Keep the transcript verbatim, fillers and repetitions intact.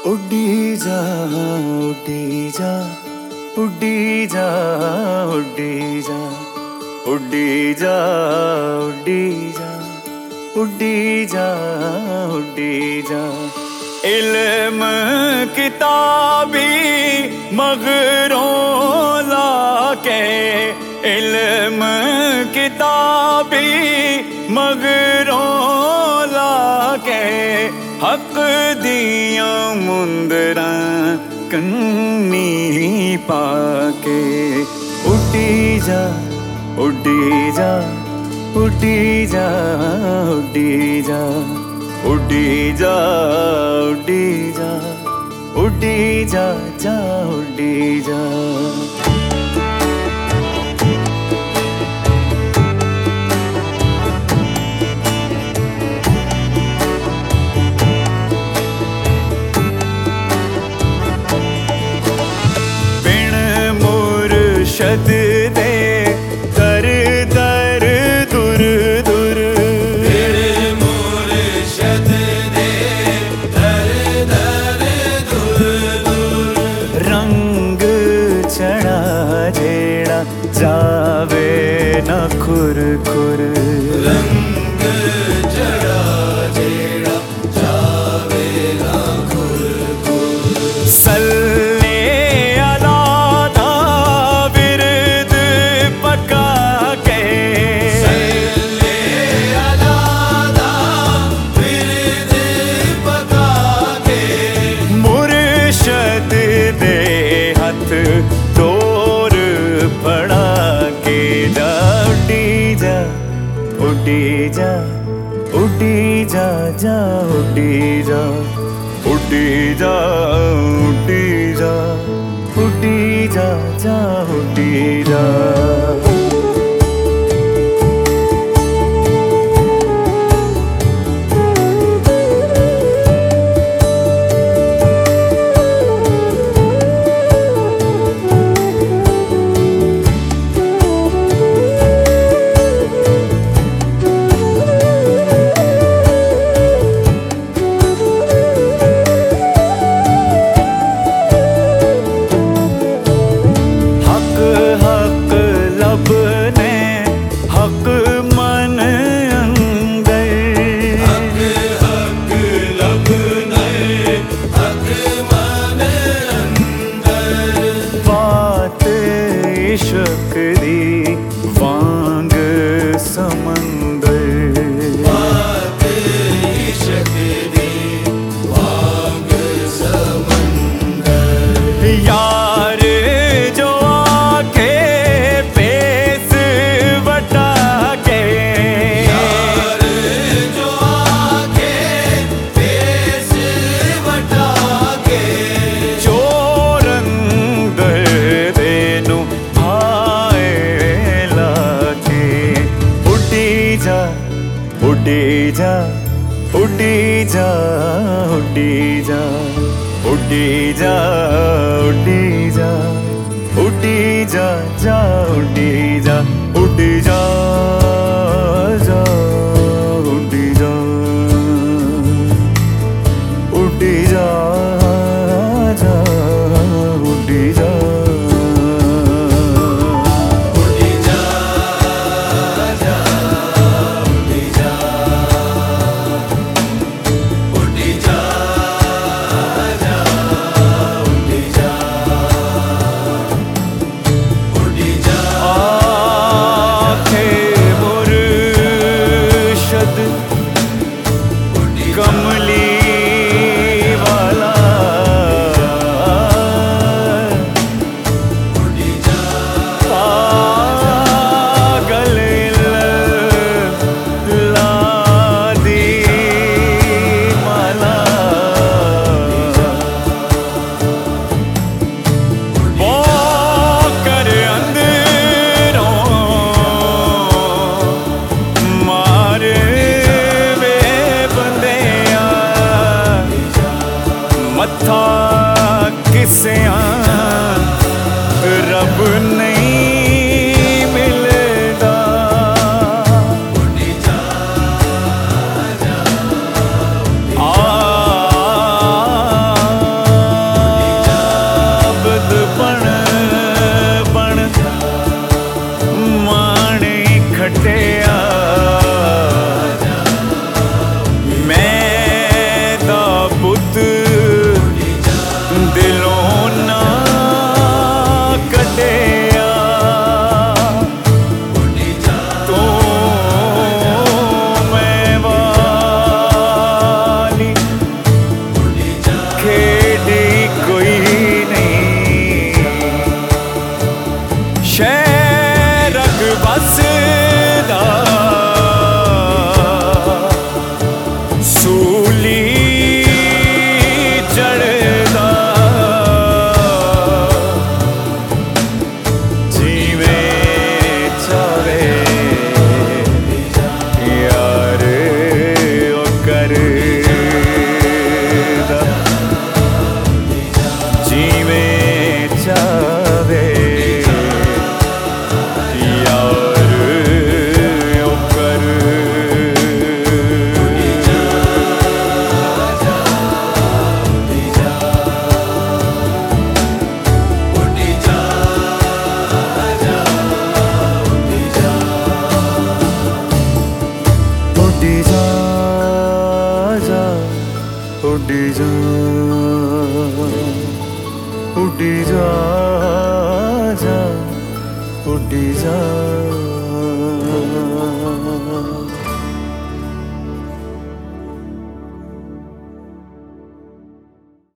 उड़ी जा उड़ी जा उड़ी जा उड़ी जा उड़ी जा उड़ी जा उड़ी जा उड़ी जा। इल्म किताबी मगरों लाके, इल्म किताबी मगरों लाके, हक दिया मुंदरा कन्नी पाके। उड़ी जा उड़ी जा उड़ी जा उड़ी जा उड़ी जा उड़ी जा उड़ी जा जा उड़ी जा। मुर्शद दे दर दर दुर दुर, मुर्शद दे दर दर दुर दुर। रंग चढ़ा जेड़ा जावे न खुर खुर, रंग चढ़ा जेड़ा जावे न खुर खुर। सल्ले तोर पड़ा के जा। उड़ी जा उड़ी जा उड़ी जा जा उड़ी जा उड़ी जा उड़ी जा उड़ी जा जा उड़ी जा। इश्क दी वांग समंदर, बात इश्क दी वांग समंदर। यार जो आके पेस बटा के, यार जो आके पेस बटा के। चोर अंदर देनु उड़ी जा उड़ी जा उड़ी जा उड़ी जा उड़ी जा उड़ी जा जा उड़ी जा उड़ी जा जा उड़ी जा उड़ी जा जा उड़ी जा। कमली वाला पागल ला दी माला। वो कर अंदरों मारे मत्था किसे रब नहीं मिलदा। आ उड़ी जा उड़ी जा जा उड़ी जा।